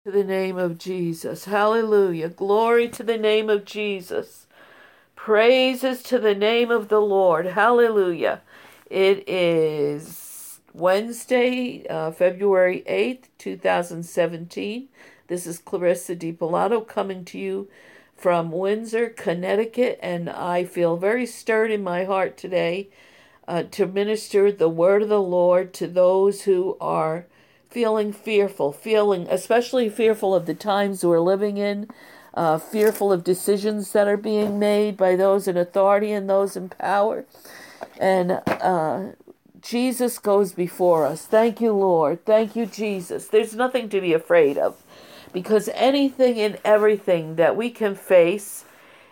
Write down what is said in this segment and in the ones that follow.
To the name of Jesus. Hallelujah. Glory to the name of Jesus. Praises to the name of the Lord. Hallelujah. It is Wednesday, February 8th, 2017. This is Clarissa DiPilato coming to you from Windsor, Connecticut, and I feel very stirred in my heart today to minister the word of the Lord to those who are feeling fearful, feeling especially fearful of the times we're living in, fearful of decisions that are being made by those in authority and those in power. And Jesus goes before us. Thank you, Lord. Thank you, Jesus. There's nothing to be afraid of because anything and everything that we can face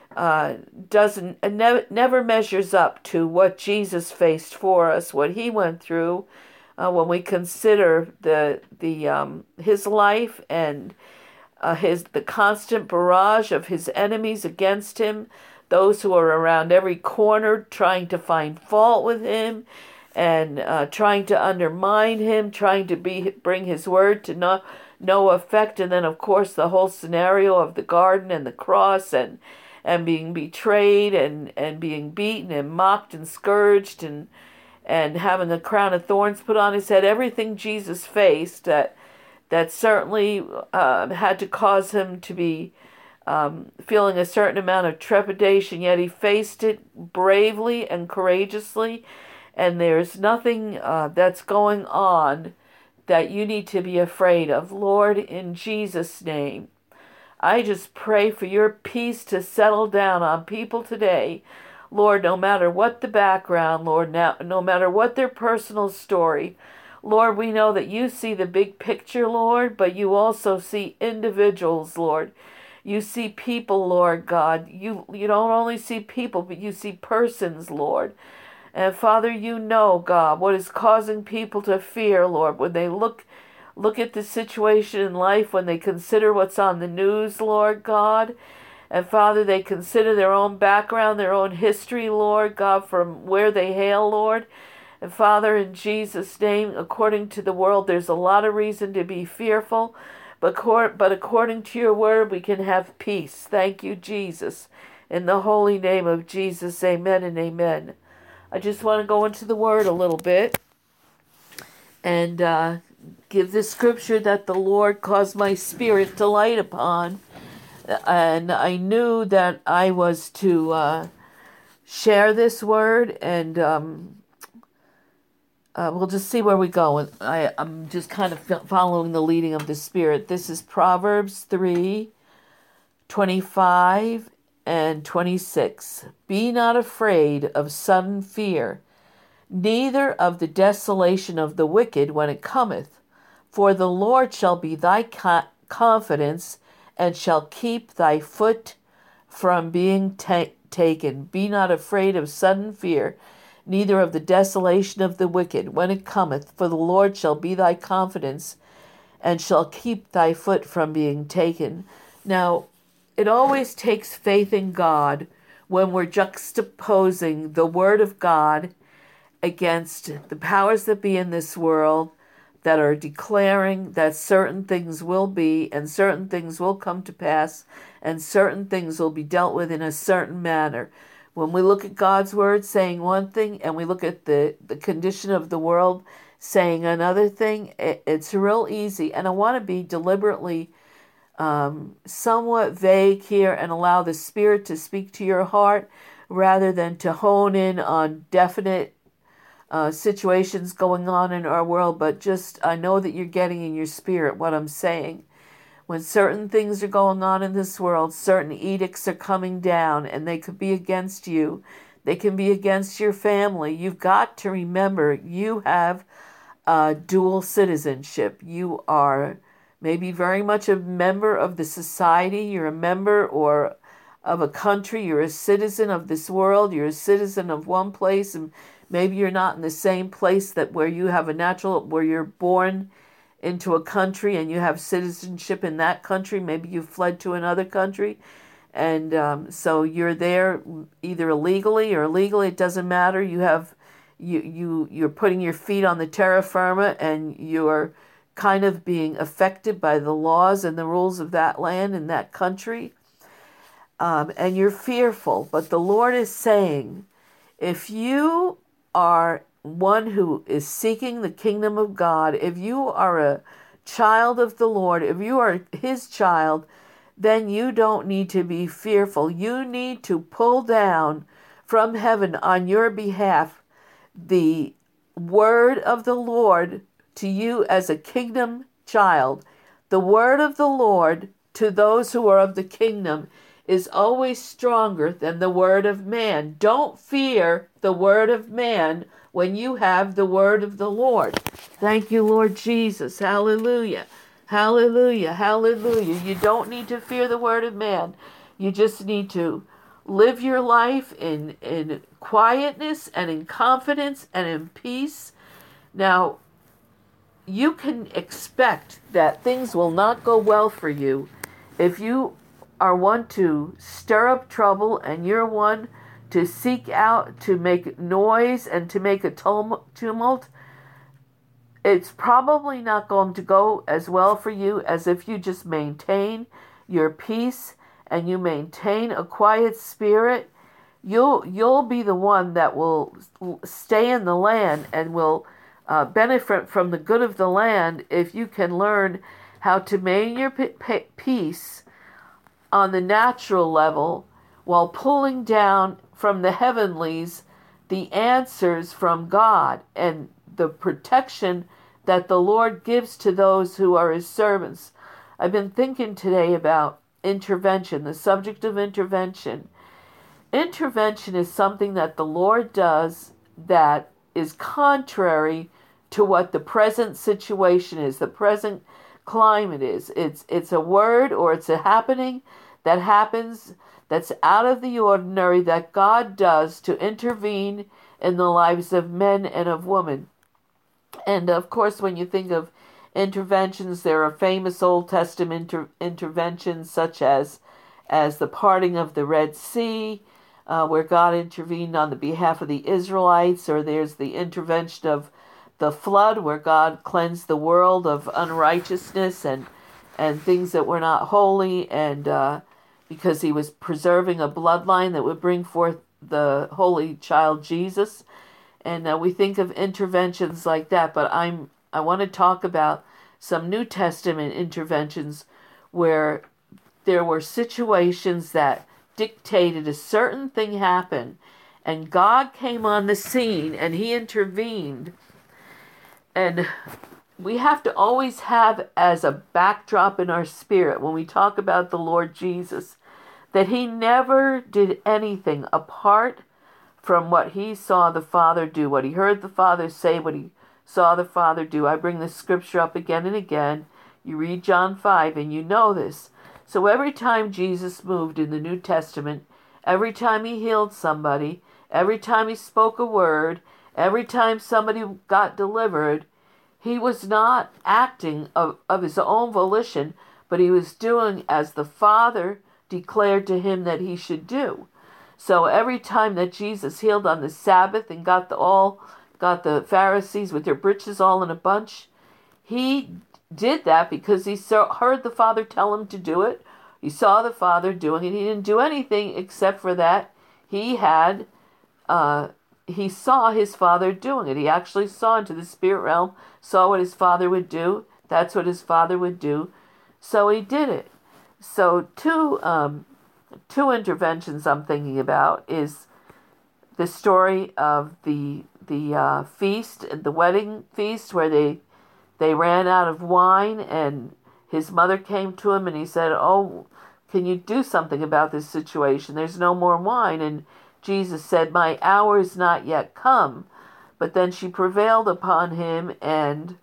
doesn't never measures up to what Jesus faced for us, what he went through. When we consider his life and the constant barrage of his enemies against him, those who are around every corner trying to find fault with him and trying to undermine him, trying to bring his word to no effect, and then of course the whole scenario of the garden and the cross and being betrayed and being beaten and mocked and scourged and having the crown of thorns put on his head, everything Jesus faced that certainly had to cause him to be feeling a certain amount of trepidation, yet he faced it bravely and courageously, and there's nothing that's going on that you need to be afraid of. Lord, in Jesus' name, I just pray for your peace to settle down on people today. Lord, no matter what the background, Lord, no matter what their personal story, Lord, we know that you see the big picture, Lord, but you also see individuals, Lord. You see people, Lord God. You don't only see people, but you see persons, Lord. And Father, you know, God, what is causing people to fear, Lord, when they look at the situation in life, when they consider what's on the news, Lord God. And Father, they consider their own background, their own history, Lord God, from where they hail, Lord. And Father, in Jesus' name, according to the world, there's a lot of reason to be fearful. But according to your word, we can have peace. Thank you, Jesus. In the holy name of Jesus, amen and amen. I just want to go into the word a little bit and give the scripture that the Lord caused my spirit to light upon. And I knew that I was to share this word, and we'll just see where we go. I'm just kind of following the leading of the Spirit. This is Proverbs 3:25 and 26. Be not afraid of sudden fear, neither of the desolation of the wicked when it cometh. For the Lord shall be thy confidence, and shall keep thy foot from being taken. Be not afraid of sudden fear, neither of the desolation of the wicked when it cometh. For the Lord shall be thy confidence, and shall keep thy foot from being taken. Now, it always takes faith in God when we're juxtaposing the Word of God against the powers that be in this world that are declaring that certain things will be and certain things will come to pass and certain things will be dealt with in a certain manner. When we look at God's word saying one thing and we look at the condition of the world saying another thing, it's real easy. And I want to be deliberately somewhat vague here and allow the Spirit to speak to your heart rather than to hone in on definite situations going on in our world, but just I know that you're getting in your spirit what I'm saying. When certain things are going on in this world, certain edicts are coming down, and they could be against you. They can be against your family. You've got to remember you have dual citizenship. You are maybe very much a member of the society. You're a member or of a country. You're a citizen of this world. You're a citizen of one place, and maybe you're not in the same place that where you have where you're born into a country and you have citizenship in that country. Maybe you fled to another country. And so you're there either illegally or legally. It doesn't matter. You're putting your feet on the terra firma and you're kind of being affected by the laws and the rules of that land and that country. And you're fearful. But the Lord is saying, if you are one who is seeking the kingdom of God, if you are a child of the Lord, if you are his child, then you don't need to be fearful. You need to pull down from heaven on your behalf the word of the Lord to you as a kingdom child. The word of the Lord to those who are of the kingdom is always stronger than the word of man. Don't fear the word of man when you have the word of the Lord. Thank you, Lord Jesus. Hallelujah. Hallelujah. Hallelujah. You don't need to fear the word of man. You just need to live your life in quietness and in confidence and in peace. Now, you can expect that things will not go well for you if you are one to stir up trouble and you're one to seek out to make noise and to make a tumult. It's probably not going to go as well for you as if you just maintain your peace and you maintain a quiet spirit. You'll be the one that will stay in the land and will benefit from the good of the land if you can learn how to maintain your peace on the natural level while pulling down from the heavenlies the answers from God and the protection that the Lord gives to those who are his servants. I've been thinking today about intervention, the subject of intervention. Intervention is something that the Lord does that is contrary to what the present situation is, the present climate is. It's a word or it's a happening that happens that's out of the ordinary that God does to intervene in the lives of men and of women. And of course, when you think of interventions, there are famous Old Testament interventions such as the parting of the Red Sea, where God intervened on the behalf of the Israelites, or there's the intervention of the flood, where God cleansed the world of unrighteousness and things that were not holy, and because he was preserving a bloodline that would bring forth the holy child Jesus. And we think of interventions like that, but I want to talk about some New Testament interventions where there were situations that dictated a certain thing happen, and God came on the scene and he intervened. And we have to always have as a backdrop in our spirit when we talk about the Lord Jesus that he never did anything apart from what he saw the Father do, what he heard the Father say, what he saw the Father do. I bring this scripture up again and again. You read John 5 and you know this. So every time Jesus moved in the New Testament, every time he healed somebody, every time he spoke a word, every time somebody got delivered, he was not acting of his own volition, but he was doing as the Father declared to him that he should do. So every time that Jesus healed on the Sabbath and got the Pharisees with their britches all in a bunch, he did that because he heard the Father tell him to do it. He saw the Father doing it. He didn't do anything except for that. He saw his Father doing it. He actually saw into the spirit realm, saw what his Father would do. That's what his Father would do. So he did it. So two interventions I'm thinking about is the story of the feast, the wedding feast, where they ran out of wine, and his mother came to him and he said, "Oh, can you do something about this situation? There's no more wine." And Jesus said, "My hour is not yet come." But then she prevailed upon him, and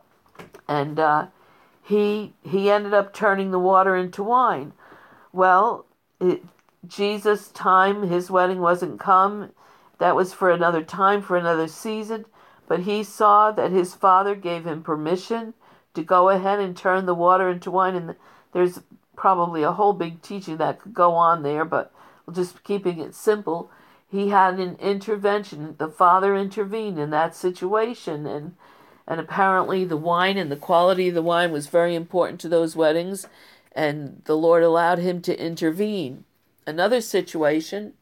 he ended up turning the water into wine. Well, Jesus' time, his wedding wasn't come. That was for another time, for another season. But he saw that his Father gave him permission to go ahead and turn the water into wine. And there's probably a whole big teaching that could go on there, but just keeping it simple. He had an intervention. The Father intervened in that situation, And apparently the wine and the quality of the wine was very important to those weddings, and the Lord allowed him to intervene. Another situation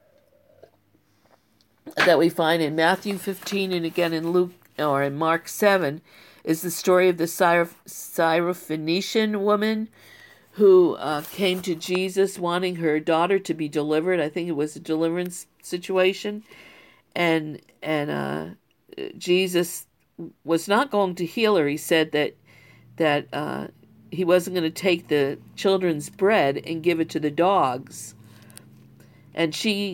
that we find in Matthew 15 and again in Luke or in Mark 7 is the story of the Syrophoenician woman who came to Jesus wanting her daughter to be delivered. I think it was a deliverance situation. And Jesus was not going to heal her. He said that he wasn't going to take the children's bread and give it to the dogs. And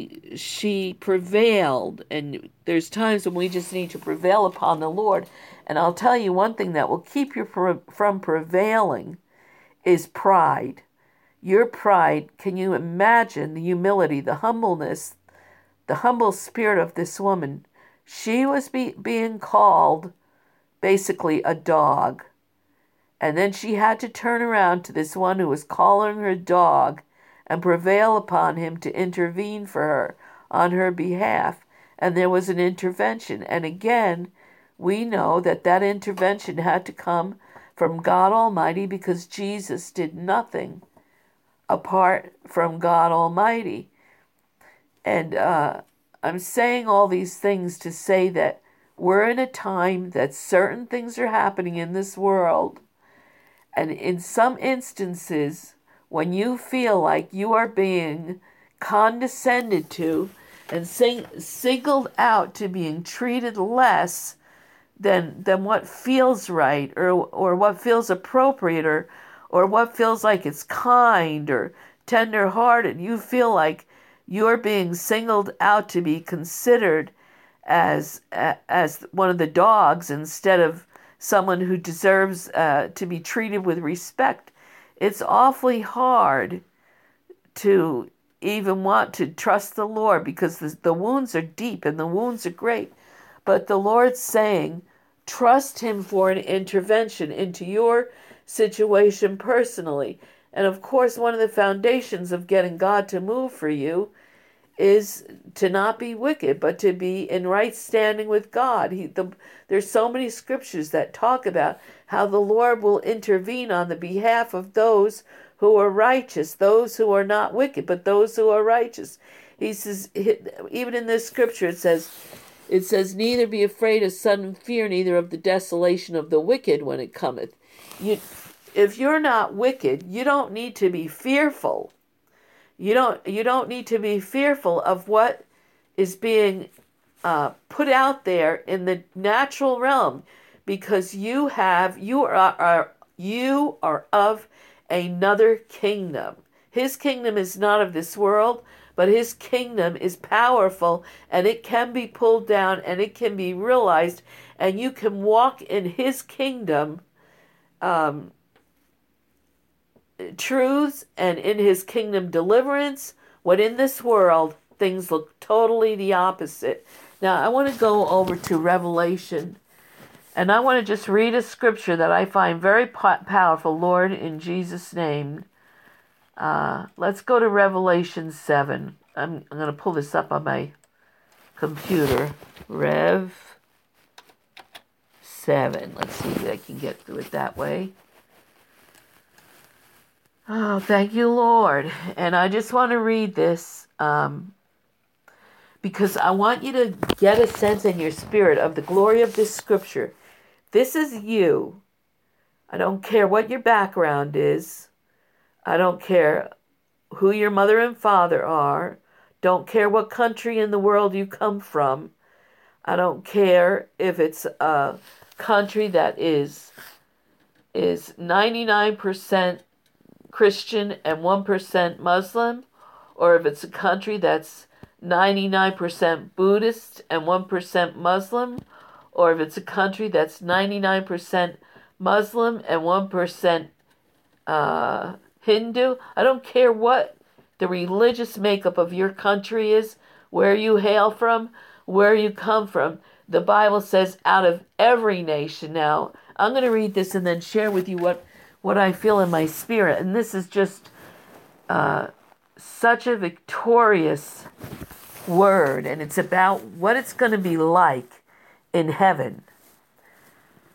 she prevailed. And there's times when we just need to prevail upon the Lord. And I'll tell you one thing that will keep you from prevailing is pride. Your pride, can you imagine the humility, the humbleness, the humble spirit of this woman? She was being called basically a dog. And then she had to turn around to this one who was calling her dog and prevail upon him to intervene for her on her behalf. And there was an intervention. And again, we know that that intervention had to come from God Almighty, because Jesus did nothing apart from God Almighty. And I'm saying all these things to say that we're in a time that certain things are happening in this world. And in some instances, when you feel like you are being condescended to and singled out to being treated less than what feels right, or what feels appropriate, or what feels like it's kind or tender-hearted, you feel like you're being singled out to be considered as one of the dogs instead of someone who deserves to be treated with respect. It's awfully hard to even want to trust the Lord, because the wounds are deep and the wounds are great. But the Lord's saying, trust him for an intervention into your situation personally. And of course, one of the foundations of getting God to move for you is to not be wicked, but to be in right standing with God. There's so many scriptures that talk about how the Lord will intervene on the behalf of those who are righteous, those who are not wicked, but those who are righteous. He says, even in this scripture, it says, neither be afraid of sudden fear, neither of the desolation of the wicked when it cometh. If you're not wicked, you don't need to be fearful. You don't need to be fearful of what is being put out there in the natural realm, because you are of another kingdom. His kingdom is not of this world, but his kingdom is powerful, and it can be pulled down, and it can be realized, and you can walk in his kingdom truths, and in his kingdom deliverance, when in this world things look totally the opposite. Now I want to go over to Revelation, and I want to just read a scripture that I find very powerful, Lord, in Jesus' name. Let's go to Revelation 7. I'm going to pull this up on my computer. Rev 7. Let's see if I can get through it that way. Oh, thank you, Lord. And I just want to read this because I want you to get a sense in your spirit of the glory of this scripture. This is you. I don't care what your background is. I don't care who your mother and father are. Don't care what country in the world you come from. I don't care if it's a country that is 99% Christian and 1% Muslim, or if it's a country that's 99% Buddhist and 1% Muslim, or if it's a country that's 99% Muslim and 1% Hindu. I don't care what the religious makeup of your country is, where you hail from, where you come from. The Bible says out of every nation. Now, I'm going to read this and then share with you what I feel in my spirit. And this is just such a victorious word. And it's about what it's going to be like in heaven.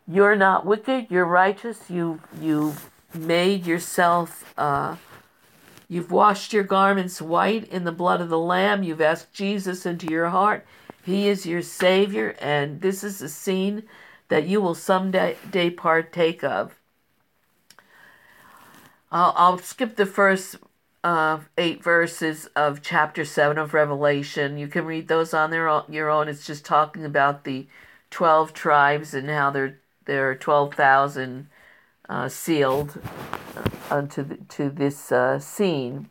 You're not wicked, you're righteous. You've made yourself, you've washed your garments white in the blood of the Lamb. You've asked Jesus into your heart. He is your Savior, and this is a scene that you will someday partake of. I'll skip the first 8 verses of chapter 7 of Revelation. You can read those on your own. It's just talking about the 12 tribes and how there are 12,000 sealed to this scene.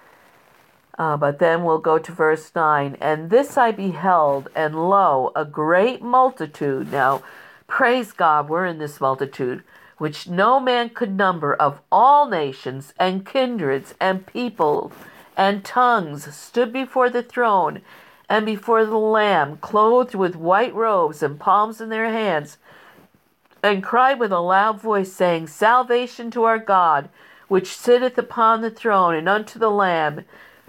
But then we'll go to verse 9. And this I beheld, and lo, a great multitude. Now, praise God, we're in this multitude, which no man could number, of all nations and kindreds and peoples and tongues, stood before the throne and before the Lamb, clothed with white robes and palms in their hands, and cried with a loud voice, saying, Salvation to our God, which sitteth upon the throne, and unto the Lamb.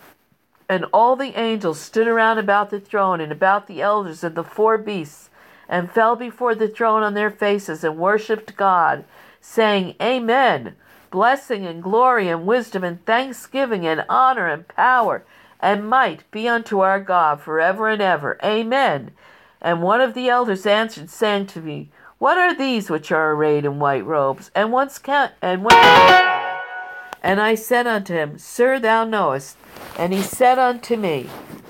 And all the angels stood around about the throne and about the elders and the 4 beasts, and fell before the throne on their faces, and worshipped God, saying, Amen. Blessing and glory and wisdom and thanksgiving and honor and power and might be unto our God forever and ever. Amen. And one of the elders answered, saying to me, What are these which are arrayed in white robes? And whence came they? And I said unto him, Sir, thou knowest. And he said unto me,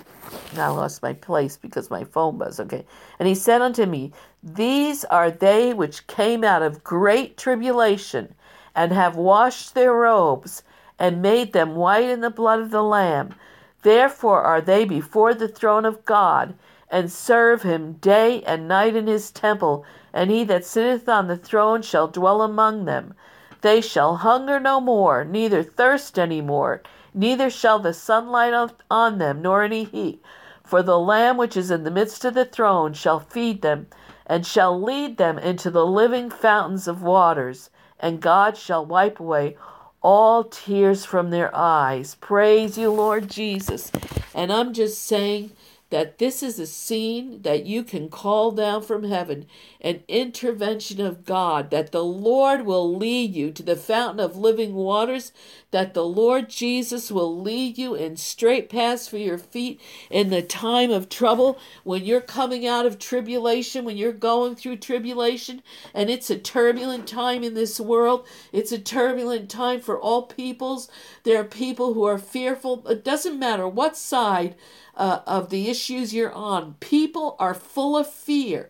I lost my place because my phone buzzed. Okay. And he said unto me, These are they which came out of great tribulation, and have washed their robes, and made them white in the blood of the Lamb. Therefore are they before the throne of God, and serve him day and night in his temple, and he that sitteth on the throne shall dwell among them. They shall hunger no more, neither thirst any more, neither shall the sunlight on them, nor any heat. For the Lamb which is in the midst of the throne shall feed them, and shall lead them into the living fountains of waters, and God shall wipe away all tears from their eyes. Praise you, Lord Jesus. And I'm just saying that this is a scene that you can call down from heaven, an intervention of God, that the Lord will lead you to the fountain of living waters, that the Lord Jesus will lead you in straight paths for your feet in the time of trouble, when you're coming out of tribulation, when you're going through tribulation, and it's a turbulent time in this world. It's a turbulent time for all peoples. There are people who are fearful. It doesn't matter what side of the issues you're on. People are full of fear.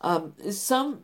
Some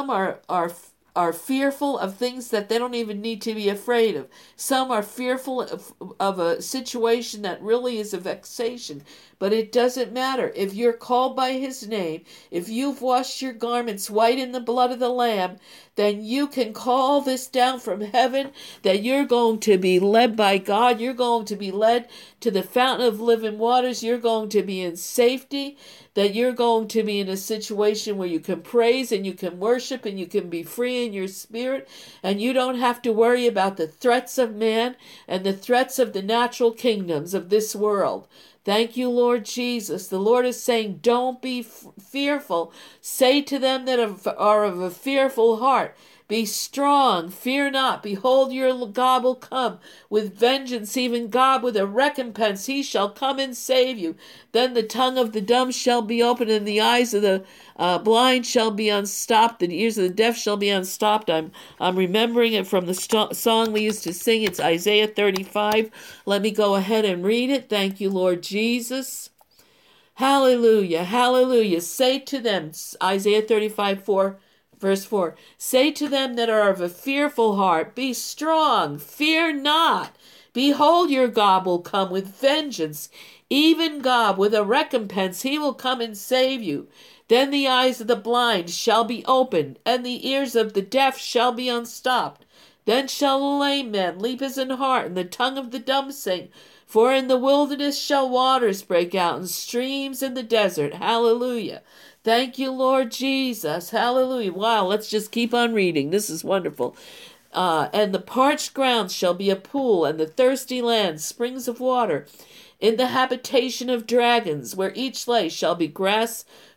are fearful of things that they don't even need to be afraid of. Some are fearful of a situation that really is a vexation. But it doesn't matter. If you're called by his name, if you've washed your garments white in the blood of the Lamb, then you can call this down from heaven, that you're going to be led by God. You're going to be led to the fountain of living waters. You're going to be in safety, that you're going to be in a situation where you can praise and you can worship and you can be free in your spirit, and you don't have to worry about the threats of man and the threats of the natural kingdoms of this world. Thank you, Lord Jesus. The Lord is saying, don't be fearful. Say to them that are of a fearful heart, be strong, fear not. Behold, your God will come with vengeance, even God with a recompense. He shall come and save you. Then the tongue of the dumb shall be opened, and the eyes of the blind shall be unstopped. The ears of the deaf shall be unstopped. I'm remembering it from the song we used to sing. It's Isaiah 35. Let me go ahead and read it. Thank you, Lord Jesus. Hallelujah, hallelujah. Say to them, Isaiah 35, 4. Verse 4, say to them that are of a fearful heart, be strong, fear not. Behold, your God will come with vengeance, even God with a recompense. He will come and save you. Then the eyes of the blind shall be opened, and the ears of the deaf shall be unstopped. Then shall the lame man leap as an hart, and the tongue of the dumb sing. For in the wilderness shall waters break out, and streams in the desert. Hallelujah. Thank you, Lord Jesus. Hallelujah. Wow, let's just keep on reading. This is wonderful. And the parched ground shall be a pool, and the thirsty land springs of water. In the habitation of dragons, where each place shall be grass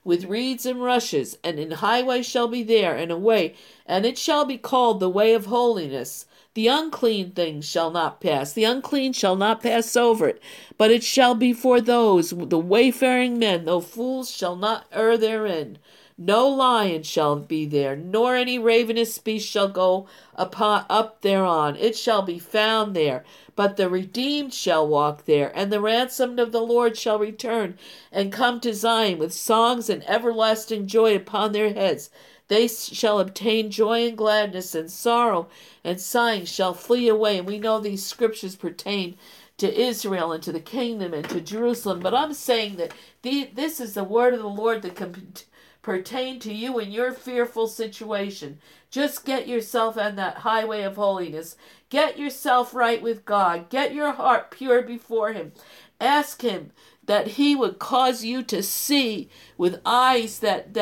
with reeds and rushes, and an highway shall be there, and a way, and it shall be called the way of holiness. The unclean things shall not pass, the unclean shall not pass over it, but it shall be for those, the wayfaring men, though fools shall not err therein. No lion shall be there, nor any ravenous beast shall go up thereon. It shall be found there. But the redeemed shall walk there, and the ransomed of the Lord shall return and come to Zion with songs and everlasting joy upon their heads. They shall obtain joy and gladness, and sorrow and sighing shall flee away. And we know these scriptures pertain to Israel and to the kingdom and to Jerusalem. But I'm saying that this is the word of the Lord that can pertain to you in your fearful situation. Just get yourself on that highway of holiness. Get yourself right with God. Get your heart pure before Him. Ask Him that He would cause you to see with eyes that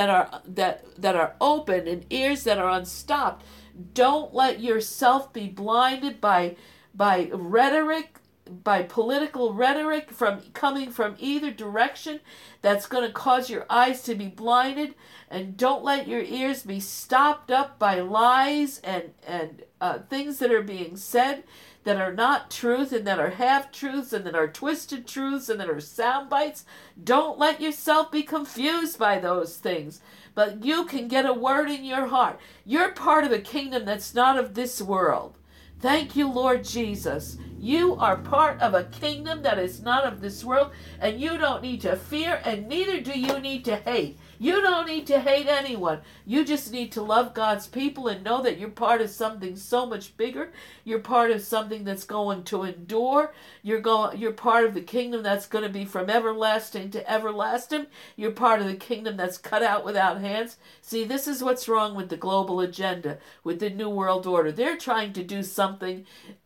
are open and ears that are unstopped. Don't let yourself be blinded by rhetoric, by political rhetoric coming from either direction that's going to cause your eyes to be blinded, and don't let your ears be stopped up by lies and things that are being said that are not truth and that are half truths and that are twisted truths and that are sound bites. Don't let yourself be confused by those things. But you can get a word in your heart. You're part of a kingdom that's not of this world. Thank you, Lord Jesus. You are part of a kingdom that is not of this world, and you don't need to fear, and neither do you need to hate. You don't need to hate anyone. You just need to love God's people and know that you're part of something so much bigger. You're part of something that's going to endure. You're part of the kingdom that's going to be from everlasting to everlasting. You're part of the kingdom that's cut out without hands. See, this is what's wrong with the global agenda, with the New World Order. They're trying to do something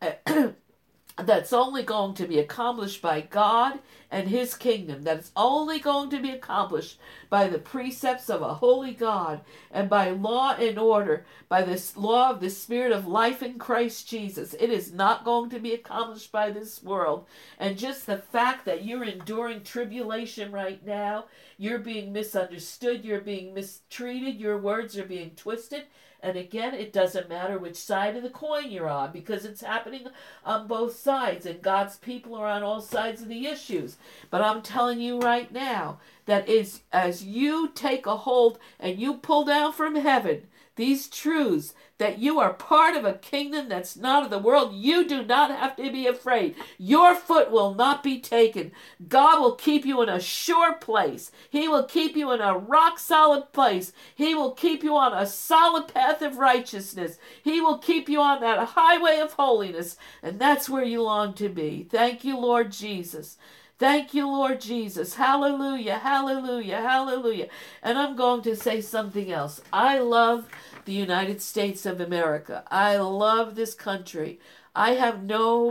that's only going to be accomplished by God and His kingdom. That's only going to be accomplished by the precepts of a holy God and by law and order, by this law of the Spirit of life in Christ Jesus. It is not going to be accomplished by this world. And just the fact that you're enduring tribulation right now, you're being misunderstood, you're being mistreated, your words are being twisted. And again, it doesn't matter which side of the coin you're on, because it's happening on both sides, and God's people are on all sides of the issues. But I'm telling you right now that as you take a hold and you pull down from heaven these truths, that you are part of a kingdom that's not of the world, you do not have to be afraid. Your foot will not be taken. God will keep you in a sure place. He will keep you in a rock solid place. He will keep you on a solid path of righteousness. He will keep you on that highway of holiness, and that's where you long to be. Thank you, Lord Jesus. Thank you, Lord Jesus. Hallelujah, hallelujah, hallelujah. And I'm going to say something else. I love the United States of America. I love this country. I have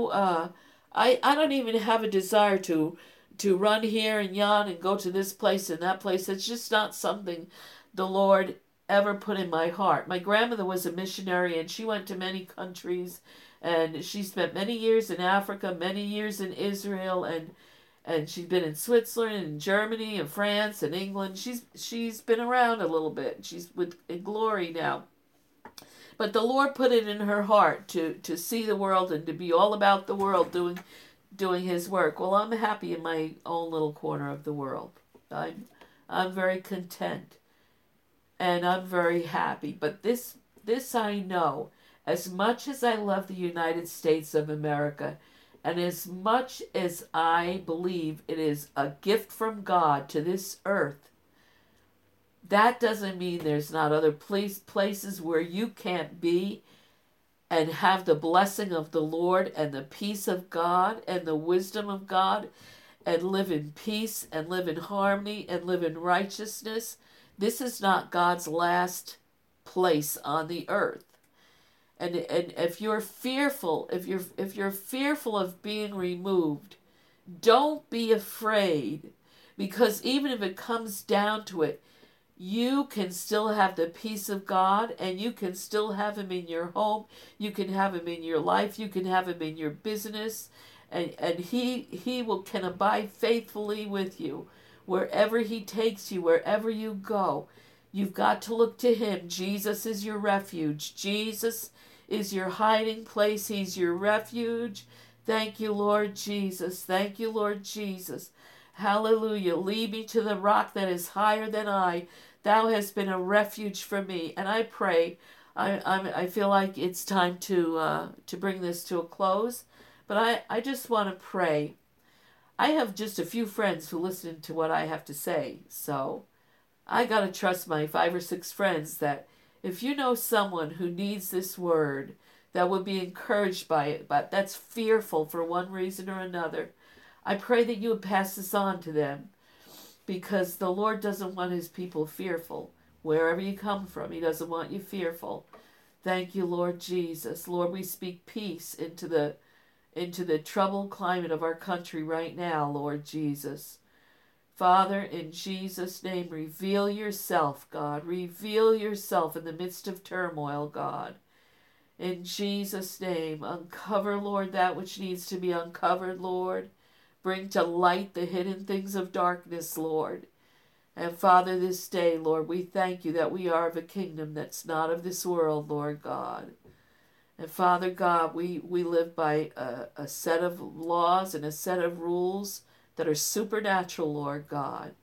I don't even have a desire to run here and yon and go to this place and that place. It's just not something the Lord ever put in my heart. My grandmother was a missionary, and she went to many countries, and she spent many years in Africa, many years in Israel, and she's been in Switzerland and Germany and France and England. She's been around a little bit. She's in glory now. But the Lord put it in her heart to see the world and to be all about the world, doing His work. Well, I'm happy in my own little corner of the world. I'm very content, and I'm very happy. But this I know, as much as I love the United States of America, and as much as I believe it is a gift from God to this earth, that doesn't mean there's not other places where you can't be and have the blessing of the Lord and the peace of God and the wisdom of God, and live in peace and live in harmony and live in righteousness. This is not God's last place on the earth. And if you're fearful, if you're fearful of being removed, don't be afraid, because even if it comes down to it, you can still have the peace of God, and you can still have Him in your home. You can have Him in your life. You can have Him in your business, and He can abide faithfully with you Wherever he takes you, wherever you go, you've got to look to him. Jesus is your refuge. Jesus is your hiding place. He's your refuge. Thank you, Lord Jesus. Thank you, Lord Jesus. Hallelujah. Lead me to the rock that is higher than I. Thou hast been a refuge for me. And I pray, I feel like it's time to bring this to a close. But I just want to pray. I have just a few friends who listen to what I have to say. So I got to trust my 5 or 6 friends that if you know someone who needs this word, that would be encouraged by it, but that's fearful for one reason or another, I pray that you would pass this on to them, because the Lord doesn't want his people fearful. Wherever you come from, he doesn't want you fearful. Thank you, Lord Jesus. Lord, we speak peace into the troubled climate of our country right now, Lord Jesus. Father, in Jesus' name, reveal yourself, God. Reveal yourself in the midst of turmoil, God. In Jesus' name, uncover, Lord, that which needs to be uncovered, Lord. Bring to light the hidden things of darkness, Lord. And Father, this day, Lord, we thank you that we are of a kingdom that's not of this world, Lord God. And Father God, we live by a set of laws and a set of rules that are supernatural, Lord God.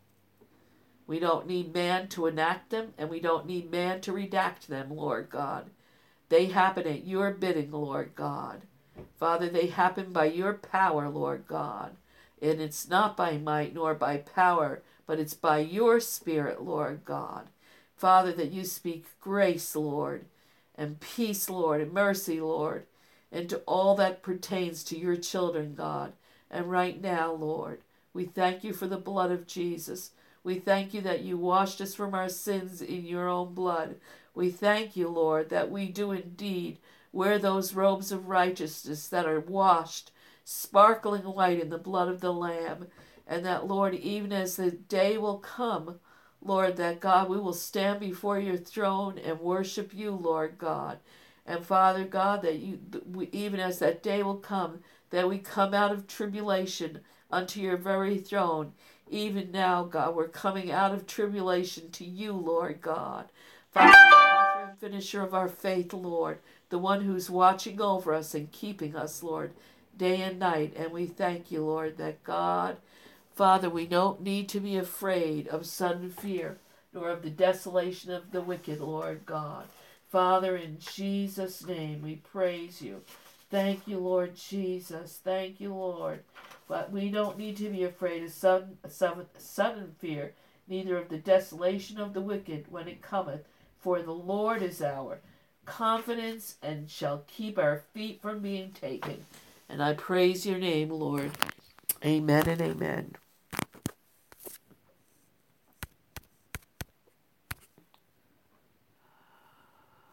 We don't need man to enact them, and we don't need man to redact them, Lord God. They happen at your bidding, Lord God. Father, they happen by your power, Lord God. And it's not by might nor by power, but it's by your Spirit, Lord God. Father, that you speak grace, Lord, and peace, Lord, and mercy, Lord, and to all that pertains to your children, God. And right now, Lord, we thank you for the blood of Jesus. We thank you that you washed us from our sins in your own blood. We thank you, Lord, that we do indeed wear those robes of righteousness that are washed, sparkling white in the blood of the Lamb. And that, Lord, even as the day will come, Lord, that God, we will stand before your throne and worship you, Lord God. And Father God, that even as that day will come, that we come out of tribulation unto your very throne. Even now, God, we're coming out of tribulation to you, Lord God. Father, the author and finisher of our faith, Lord, the one who's watching over us and keeping us, Lord, day and night. And we thank you, Lord, that God, Father, we don't need to be afraid of sudden fear, nor of the desolation of the wicked, Lord God. Father, in Jesus' name, we praise you. Thank you, Lord Jesus. Thank you, Lord. But we don't need to be afraid of sudden fear, neither of the desolation of the wicked when it cometh. For the Lord is our confidence, and shall keep our feet from being taken. And I praise your name, Lord. Amen and amen.